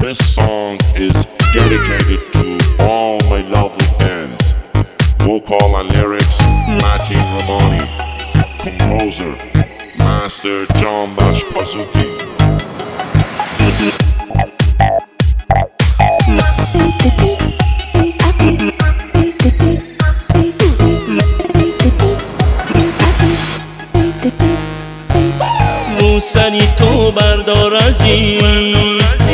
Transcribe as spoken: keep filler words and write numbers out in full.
This song is dedicated to all my lovely fans. Vocal and lyrics, Martin Ramoni. Composer, Master John Bash Pazuki. موسنی تو بردار از این